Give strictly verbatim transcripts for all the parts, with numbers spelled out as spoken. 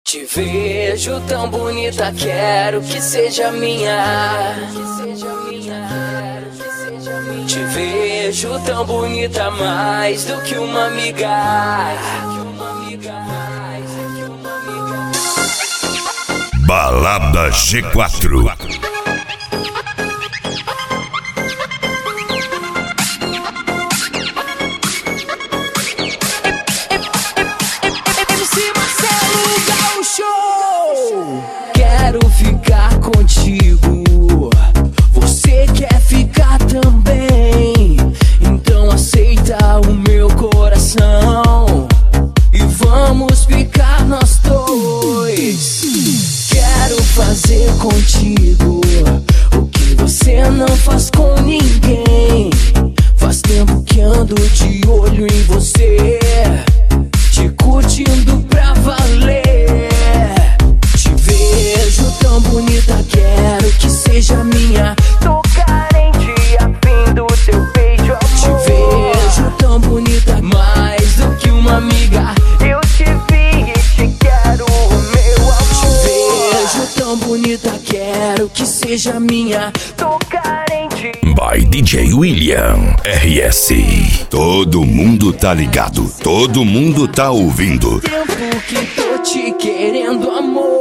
Te vejo tão bonita, quero que seja minha. Te vejo tão bonita, mais do que uma amiga. Balada G quatro. Quero ficar contigo, você quer ficar também. Então aceita o meu coração e vamos ficar nós dois. Quero fazer contigo o que você não faz com ninguém. Faz tempo que ando de olho em você, te curtindo pra valer. Tão bonita, quero que seja minha. Tô carente, afim do teu beijo, amor. Te vejo tão bonita, mais do que uma amiga. Eu te vi e te quero, meu amor. Te vejo tão bonita, quero que seja minha. Tô carente. By D J William R S. Todo mundo tá ligado, todo mundo tá ouvindo. Tempo que tô te querendo, amor.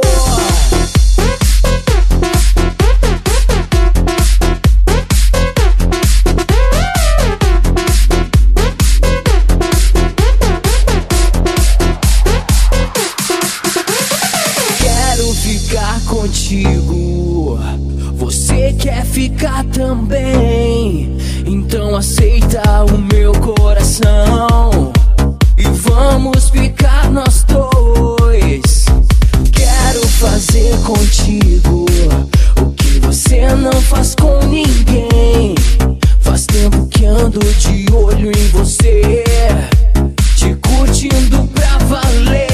Contigo, você quer ficar também. Então aceita o meu coração e vamos ficar nós dois. Quero fazer contigo o que você não faz com ninguém. Faz tempo que ando de olho em você, te curtindo pra valer.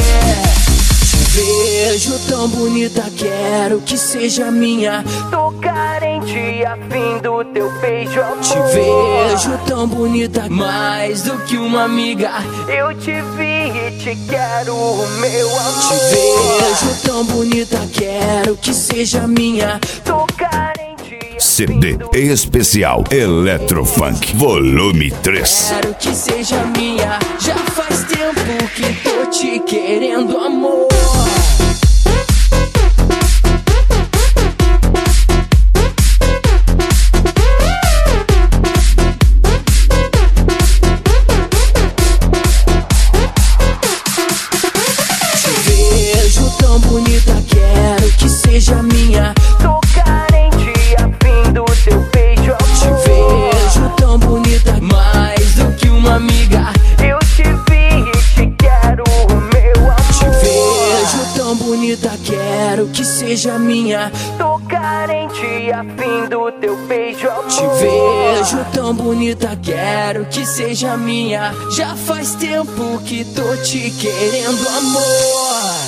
Vejo tão bonita, quero que seja minha. Tô carente, afim do teu beijo, amor. Te vejo tão bonita, mais do que uma amiga. Eu te vi e te quero, meu amor. Te vejo tão bonita, quero que seja minha. Tô carente. C D especial Eletrofunk Volume três. Quero que seja minha. Já faz tempo que tô te querendo, amor. Bonita, quero que seja minha. Tô carente, afim do teu beijo, amor. Te vejo tão bonita, mais do que uma amiga. Eu te vi e te quero, meu amor. Te vejo tão bonita, quero que seja minha. Tô carente, afim do teu beijo, amor. Te vejo tão bonita, quero que seja minha. Já faz tempo que tô te querendo, amor.